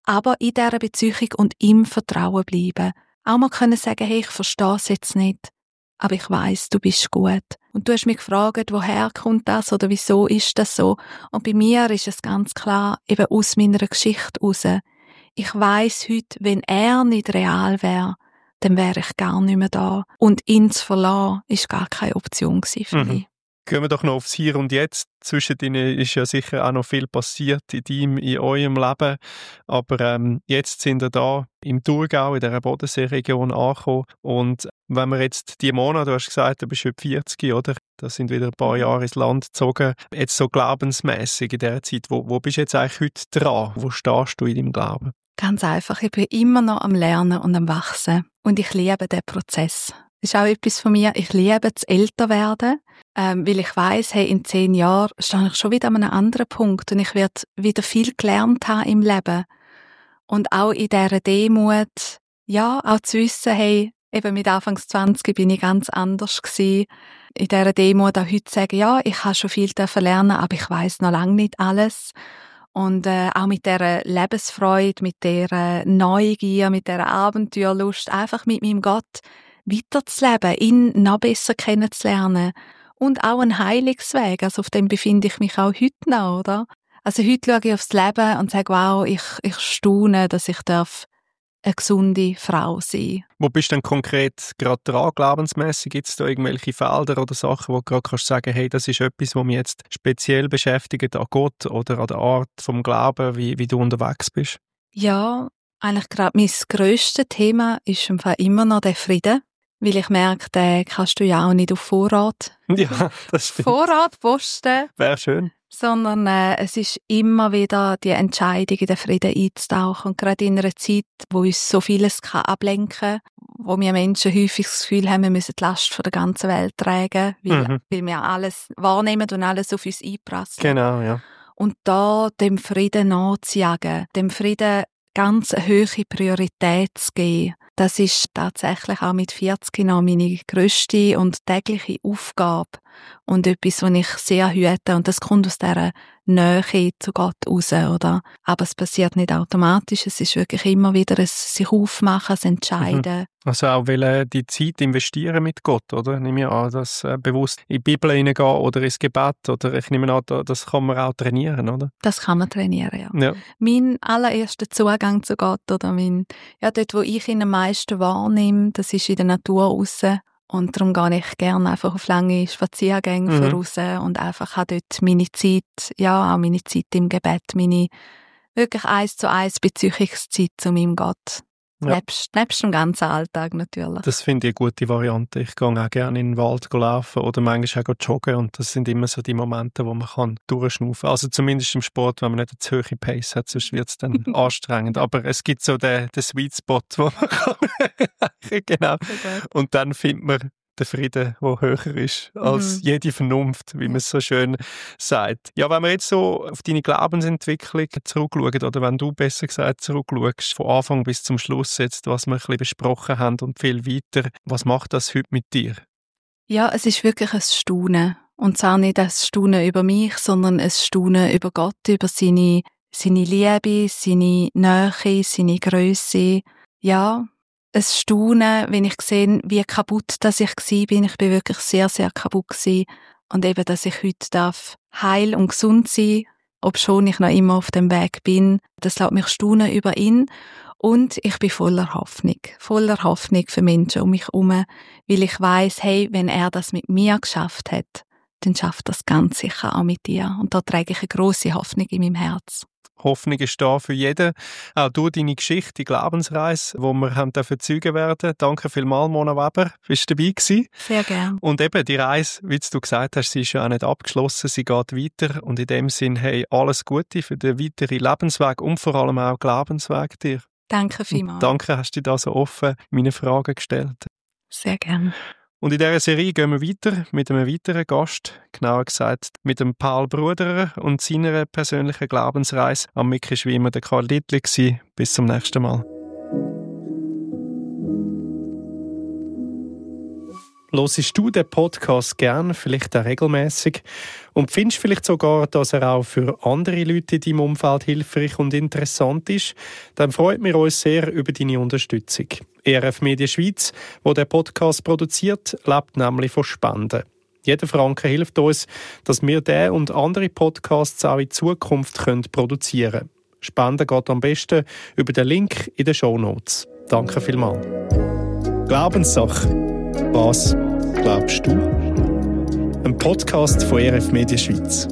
aber in dieser Beziehung und im Vertrauen bleiben. Auch mal können sagen, hey, ich verstehe es jetzt nicht, aber ich weiss, du bist gut. Und du hast mich gefragt, woher kommt das oder wieso ist das so? Und bei mir ist es ganz klar, eben aus meiner Geschichte raus. Ich weiss heute, wenn er nicht real wäre, dann wäre ich gar nicht mehr da. Und ihn zu verlassen, ist gar keine Option für mich. Gehen wir doch noch aufs Hier und Jetzt. Zwischen ihnen ist ja sicher auch noch viel passiert in eurem Leben. Aber jetzt sind wir da im Thurgau, in dieser Bodenseeregion angekommen. Und wenn wir jetzt die Monate, du hast gesagt, du bist heute 40, oder? Da sind wieder ein paar Jahre ins Land gezogen. Jetzt so glaubensmässig in dieser Zeit. Wo bist du jetzt eigentlich heute dran? Wo stehst du in deinem Glauben? Ganz einfach. Ich bin immer noch am Lernen und am Wachsen. Und ich liebe den Prozess. Das ist auch etwas von mir. Ich liebe das Älterwerden. Weil ich weiss, hey, in 10 Jahren stehe ich schon wieder an einem anderen Punkt und ich werde wieder viel gelernt haben im Leben. Und auch in dieser Demut, ja, auch zu wissen, hey, eben mit Anfangs 20 bin ich ganz anders gewesen. In dieser Demut auch heute sagen, ja, ich habe schon viel lernen, aber ich weiss noch lange nicht alles. Und auch mit dieser Lebensfreude, mit dieser Neugier, mit dieser Abenteuerlust, einfach mit meinem Gott weiterzuleben, ihn noch besser kennenzulernen. Und auch ein Heilungsweg, also auf dem befinde ich mich auch heute noch, oder? Also heute schaue ich aufs Leben und sage, wow, ich staune, dass ich eine gesunde Frau sein. Wo bist du denn konkret gerade dran, glaubensmässig? Gibt es da irgendwelche Felder oder Sachen, wo du gerade kannst sagen, hey, das ist etwas, was mich jetzt speziell beschäftigt an Gott oder an der Art vom Glauben, wie du unterwegs bist? Ja, eigentlich gerade mein grösstes Thema ist im Fall immer noch der Frieden. Weil ich merke, den kannst du ja auch nicht auf Vorrat. Ja, das stimmt. Vorrat posten. Wäre schön. Sondern es ist immer wieder die Entscheidung, in den Frieden einzutauchen. Und gerade in einer Zeit, wo uns so vieles ablenken kann, wo wir Menschen häufig das Gefühl haben, wir müssen die Last von der ganzen Welt tragen, weil wir alles wahrnehmen und alles auf uns einprasseln. Genau, ja. Und da dem Frieden nachzujagen, dem Frieden ganz eine hohe Priorität zu geben, das ist tatsächlich auch mit 40 noch meine grösste und tägliche Aufgabe und etwas, was ich sehr hüte. Und das kommt aus dieser Nähe zu Gott raus, oder? Aber es passiert nicht automatisch. Es ist wirklich immer wieder ein sich aufmachen, ein Entscheiden. Also auch die Zeit investieren mit Gott, oder? Nehme ich an, dass bewusst in die Bibel hineingehen oder ins Gebet, oder ich nehme an, das kann man auch trainieren, oder? Das kann man trainieren, ja. Ja. Mein allererster Zugang zu Gott, oder dort, wo ich ihn am meisten wahrnehme, das ist in der Natur raus. Und darum gehe ich gerne einfach auf lange Spaziergänge voraus und einfach habe dort meine Zeit, ja, auch meine Zeit im Gebet, meine wirklich 1:1 Beziehungszeit zu meinem Gott. Ja. Nebst dem ganzen Alltag natürlich. Das finde ich eine gute Variante. Ich gehe auch gerne in den Wald laufen oder manchmal auch joggen und das sind immer so die Momente, wo man kann durchschnaufen kann. Also zumindest im Sport, wenn man nicht eine zu hohe Pace hat, sonst wird es dann anstrengend. Aber es gibt so den Sweet Spot, wo man kann genau. Und dann findet man den Frieden, der höher ist als jede Vernunft, wie man es so schön sagt. Ja, wenn wir jetzt so auf deine Glaubensentwicklung zurückschauen, oder wenn du besser gesagt zurückschaust, von Anfang bis zum Schluss jetzt, was wir ein bisschen besprochen haben und viel weiter, was macht das heute mit dir? Ja, es ist wirklich ein Staunen. Und zwar nicht ein Staunen über mich, sondern ein Staunen über Gott, über seine Liebe, seine Nähe, seine Grösse. Ja, ein Staunen, wenn ich sehe, wie kaputt dass ich war. Ich bin wirklich sehr, sehr kaputt gewesen. Und eben, dass ich heute darf heil und gesund sein, obschon ich noch immer auf dem Weg bin. Das lässt mich staunen über ihn. Und ich bin voller Hoffnung für Menschen um mich herum, weil ich weiss, hey, wenn er das mit mir geschafft hat, dann schafft das ganz sicher auch mit dir. Und da trage ich eine grosse Hoffnung in meinem Herz. Hoffnung ist da für jeden. Auch du, deine Geschichte, die Glaubensreise, wo wir haben Zeugen werden. Danke vielmals, Mona Weber, bist du dabei gewesen. Sehr gerne. Und eben die Reise, wie du gesagt hast, sie ist ja auch nicht abgeschlossen, sie geht weiter. Und in dem Sinn, hey, alles Gute für den weiteren Lebensweg und vor allem auch Glaubensweg dir. Danke vielmals. Danke, hast du da so offen meine Fragen gestellt. Sehr gerne. Und in dieser Serie gehen wir weiter mit einem weiteren Gast, genauer gesagt mit dem Paul Bruderer und seiner persönlichen Glaubensreise. Am Mic war wie immer der Karl Dittli. Bis zum nächsten Mal. Hörst du den Podcast gern, vielleicht auch regelmässig, und findest vielleicht sogar, dass er auch für andere Leute in deinem Umfeld hilfreich und interessant ist, dann freut wir uns sehr über deine Unterstützung. ERF Media Schweiz, wo der Podcast produziert, lebt nämlich von Spenden. Jeder Franken hilft uns, dass wir diesen und andere Podcasts auch in Zukunft produzieren können. Spenden geht am besten über den Link in den Shownotes. Danke vielmals. Glaubenssache. Was glaubst du? Ein Podcast von ERF Media Schweiz.